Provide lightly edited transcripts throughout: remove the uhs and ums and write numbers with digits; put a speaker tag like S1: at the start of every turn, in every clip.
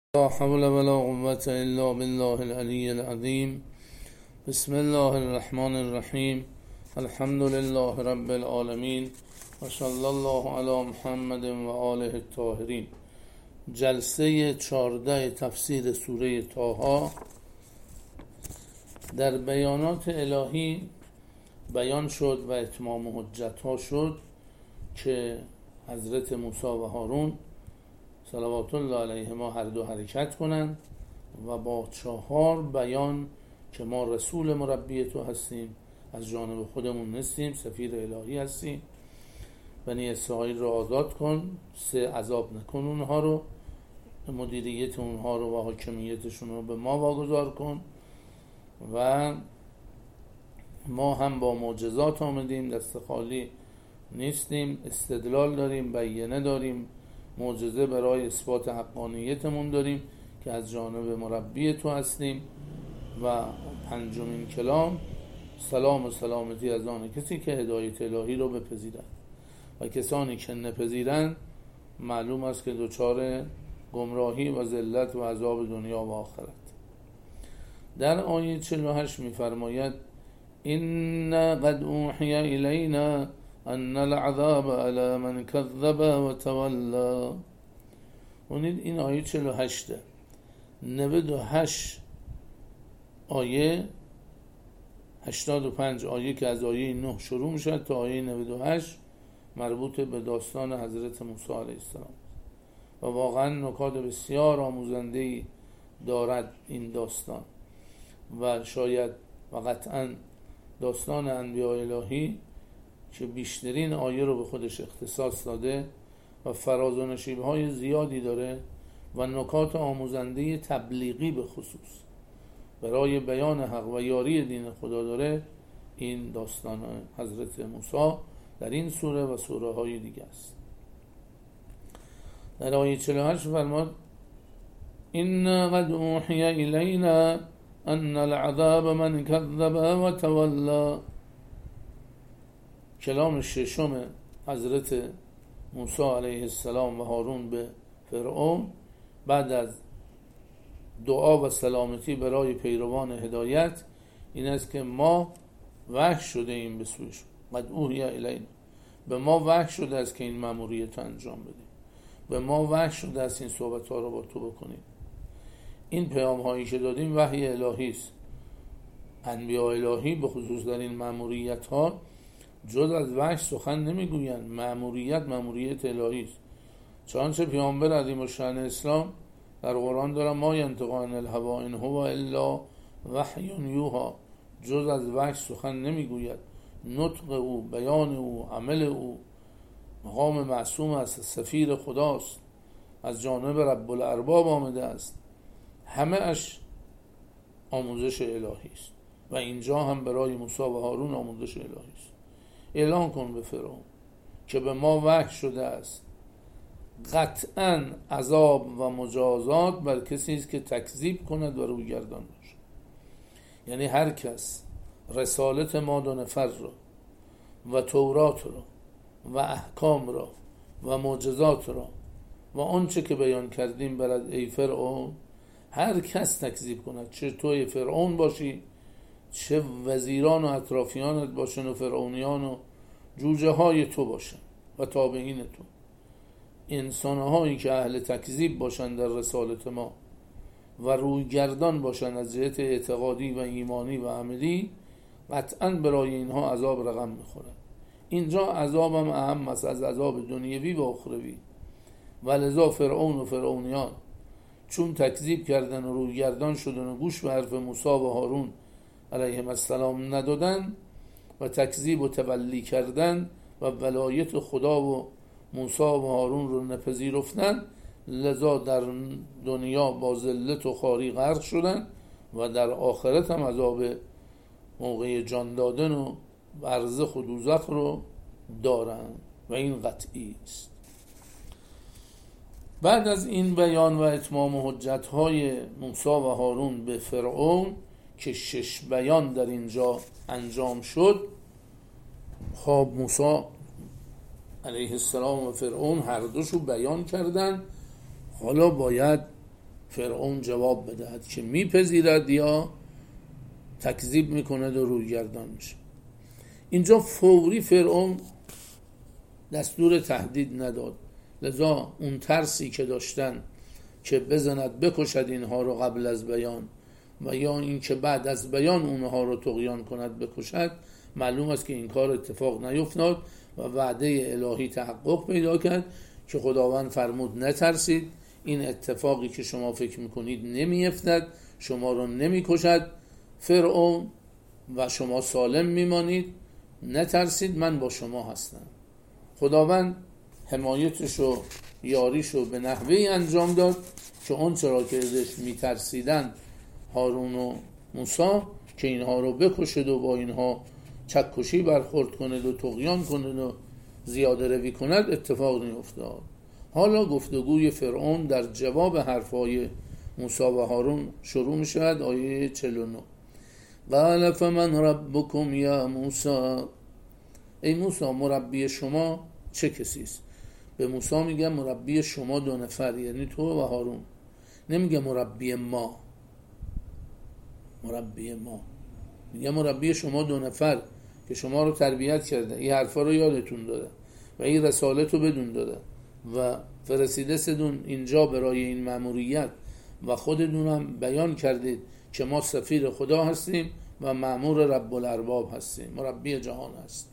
S1: لا حول ولا قوة إلا بالله العلي العظيم. بسم الله الرحمن الرحیم. الحمد لله رب العالمین و صلی الله علی محمد و آله الطاهرین. جلسه 14 تفسیر سوره طه. در بیانات الهی بیان شد و اتمام حجت ها شد که حضرت موسی و هارون صلوات الله علیهما هر دو حرکت کنند و با 4 بیان که ما رسول مربی تو هستیم، از جانب خودمون نیستیم، سفیر الهی هستیم، بنی اسرائیل رو آزاد کن، 3 عذاب نکن اونها رو، مدیریت اونها رو و حاکمیتشون رو به ما واگذار کن و ما هم با معجزات آمدیم، دست خالی نیستیم، استدلال داریم، بیانه داریم، معجزه برای اثبات حقانیتمون داریم که از جانب مربی تو هستیم. و 5مین کلام، سلام و سلامتی از آن کسی که هدایت الهی رو بپذیرند و کسانی که نپذیرند معلوم است که دچار گمراهی و ذلت و عذاب دنیا و آخرت. در آیه 48 می‌فرماید این قد اوحی الینا ان العذاب علی من کذب و تولا. این آیه 48 98 آیه 85 آیه که از آیه 9 شروع میشه تا آیه 98 مربوط به داستان حضرت موسی علیه السلام و واقعا نکات بسیار آموزنده‌ای دارد این داستان و شاید و قطعا داستان انبیاء الهی که بیشترین آیه رو به خودش اختصاص داده و فراز و نشیب‌های زیادی داره و نکات آموزنده تبلیغی به خصوص برای بیان حق و یاری دین خدا داره. این داستان حضرت موسی در این سوره و سوره های دیگه است. در آیه 48 فرمود این قد اوحی الینا ان العذاب من کذب و تولا. کلام ششم حضرت موسی علیه السلام و هارون به فرعون بعد از دعا و سلامتی برای پیروان هدایت این است که ما وحی شده ایم به سویش. قد اوحی الینا، به ما وحی شده است که این مأموریت رو انجام بدیم، به ما وحی شده است این صحبت ها رو با تو بکنیم. این پیام هایی که دادیم وحی الهی است. انبیاء الهی به خصوص در این مأموریت ها جز از وحی سخن نمیگویند. مأموریت الهی است. چنانچه پیامبر عظیم الشأن اسلام در قرآن دارم ما ینطق عن الهوی ان هو الا وحی یوحی، جز از وحی سخن نمیگوید. نطق او، بیان او، عمل او مقام معصوم است، سفیر خداست، از جانب رب الارباب آمده است، همه اش آموزش الهی است و اینجا هم برای موسی و هارون آموزش الهی است. اعلان کن به فرعون که به ما وحی شده است قطعاً عذاب و مجازات بر کسی است که تکذیب کند و رویگردان باشد. یعنی هر کس رسالت ما 2 نفر رو و تورات رو و احکام رو و معجزات رو و آنچه که بیان کردیم برد ای فرعون، هر کس تکذیب کند، چه توی فرعون باشی، چه وزیران و اطرافیانت باشن و فرعونیان و جوجه های تو باشن و تابعین تو، انسانهایی که اهل تکذیب باشن در رسالت ما و رویگردان باشن از جهت اعتقادی و ایمانی و عملی، قطعاً برای اینها عذاب رقم میخورن. اینجا عذاب هم اهم است از عذاب دنیوی و اخروی. ولذا فرعون و فرعونیان چون تکذیب کردن و رویگردان شدن و گوش به حرف موسی و هارون علیهم السلام ندادن و تکذیب و تولی کردن و ولایت خدا و موسی و هارون رو نپذیرفتن، لذا در دنیا با ذلت و خواری غرق شدن و در آخرت هم عذاب موقع جان دادن و برزخ و دوزخ رو دارن و این قطعی است. بعد از این بیان و اتمام حجت‌های موسی و هارون به فرعون که 6 بیان در اینجا انجام شد، خب موسی علیه السلام و فرعون هر دوشو بیان کردن. حالا باید فرعون جواب بدهد که میپذیرد یا تکذیب میکند و رویگردان میشه. اینجا فوری فرعون دستور تهدید نداد، لذا اون ترسی که داشتن که بزند بکشد اینها رو قبل از بیان و یا این که بعد از بیان اونها رو طغیان کند بکشد، معلوم است که این کار اتفاق نیفتاد و وعده الهی تحقق پیدا کرد که خداوند فرمود نترسید، این اتفاقی که شما فکر میکنید نمیافتد، شما رو نمیکشد فرعون و شما سالم میمانید، نترسید، من با شما هستم. خداوند حمایتش و یاریش رو به نحوی انجام داد که اون چرا که ازش میترسیدن هارون و موسی که اینها رو بکشد و با اینها چکشی برخورد کند و طغیان کند و زیاده روی کند اتفاق نیفتاد. حالا گفتگوی فرعون در جواب حرفای موسی و هارون شروع می شود. آیه 49: قال فمن ربکم یا موسی، ای موسی مربی شما چه کسی است؟ به موسی میگه مربی شما 2 نفر، یعنی تو و هارون، نمیگه مربی ما، مربی ما میگه مربی شما 2 نفر که شما رو تربیت کرده، این حرفا رو یادتون داده و این رسالت رو بدون داده و فرستیده سدون اینجا برای این مأموریت و خودتون هم بیان کردید که ما سفیر خدا هستیم و مأمور رب الارباب هستیم، مربی جهان هستیم.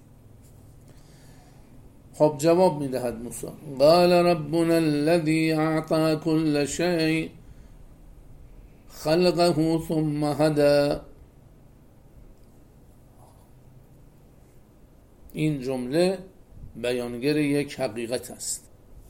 S1: خب جواب میدهد موسی: قال ربنا الذي اعطى كل شيء خلقه ثم هدى. این جمله بیانگر یک حقیقت است.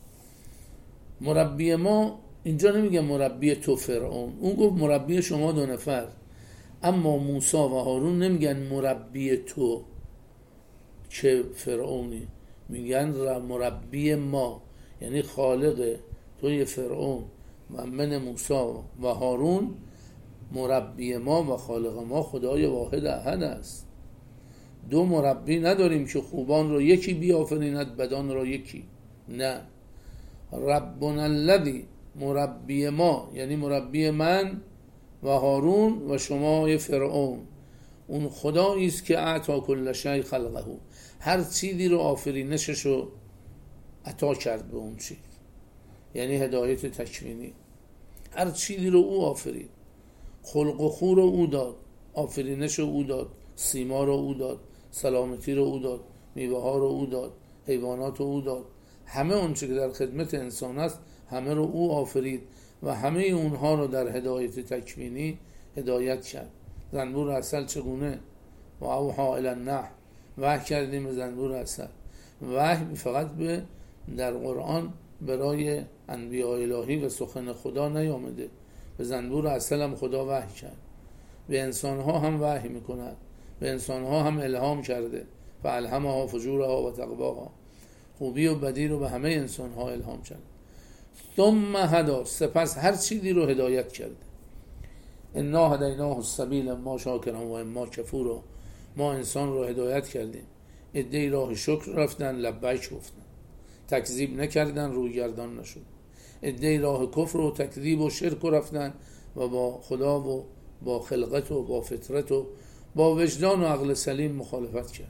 S1: مربی ما اینجا نمیگه مربی تو فرعون، اون گفت مربی شما 2 نفر، اما موسی و هارون نمیگن مربی تو که فرعونی، میگن مربی ما، یعنی خالق توی فرعون و من موسی و هارون، مربی ما و خالق ما خدای واحد احد است. 2 مربی نداریم که خوبان رو یکی بیافریند بدان را یکی، نه. ربنا الذی، مربی ما یعنی مربی من و هارون و شما فرعون، اون خدایی است که اعطا کل شیء خلقه، هر چیزی رو آفرینشش رو عطا کرد به اون چیز، یعنی هدایت تکوینی. هر چیزی رو او آفرید، خلق و خو رو او داد، آفرینش رو او داد، سیما رو او داد، سلامتی رو او داد، میوه ها رو او داد، حیوانات رو او داد، همه اون چیزی که در خدمت انسان است همه رو او آفرید و همه اونها رو در هدایت تکوینی هدایت کرد. زنبور عسل چگونه؟ و اوحا الی النحل، وحی کردیم به زنبور عسل. وحی فقط به در قرآن برای انبیاء الهی و سخن خدا نیامده، به زنبور عسل هم خدا وحی کرد، به انسانها هم وحی میکند، به انسانها هم الهام کرده، فالهمها فجورها و تقواها، خوبی و بدی رو به همه انسانها الهام کرده. ثم هدی، سپس هر چیزی رو هدایت کرده. انا هدیناه السبیل اما شاکرا و اما کفورا، ما انسان رو هدایت کردیم، عده‌ای راه شکر رفتن لبیک گفتن، تکذیب نکردن، رویگردان نشد. عده‌ای راه کفر و تکذیب و شرک رفتن و با خدا و با خلقت و با فطرت و با وجدان و عقل سلیم مخالفت کرد.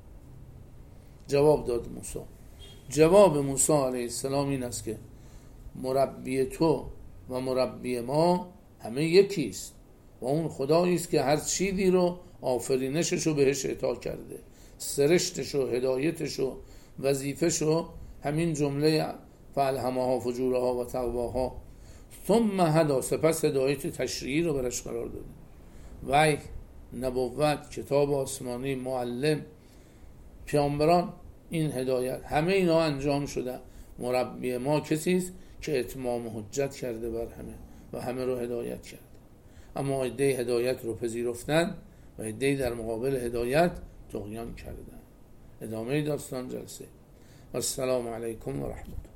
S1: جواب داد موسی. جواب موسی علیه السلام این است که مربی تو و مربی ما همه یکیست و اون خدایی است که هر چیزی رو آفرینشش رو بهش عطا کرده، سرشتش و هدایتش و وظیفش رو همین جمله فالهمها فجورها و تقواها. ثم هدی، سپس هدایت تشریعی رو برش قرار داده، وحی، نبوت، کتاب آسمانی، معلم، پیامبران، این هدایت همه اینا انجام شده. مربی ما کسی است که اتمام حجت کرده بر همه و همه رو هدایت کرده. اما عده‌ای هدایت رو پذیرفتن و عده‌ای در مقابل هدایت طغیان کردن. ادامه داستان جلسه. السلام علیکم و رحمت الله.